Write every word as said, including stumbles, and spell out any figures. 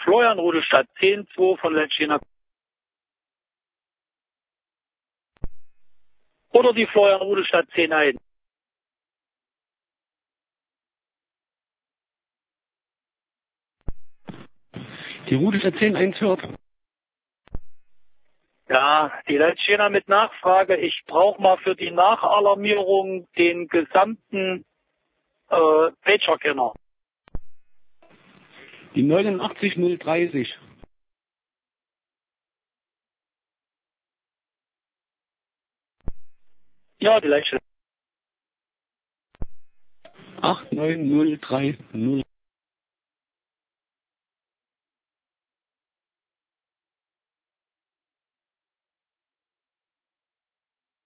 Florian Rudelstadt zehn zwei von Letschina. Oder die Florian Rudelstadt zehn eins. Die Rudelstadt zehn eins hört. Ja, die Letschina mit Nachfrage. Ich brauche mal für die Nachalarmierung den gesamten äh, Pager-Kenner. Die neunundachtzig null dreißig. Ja, die Letschina. acht neun null drei null.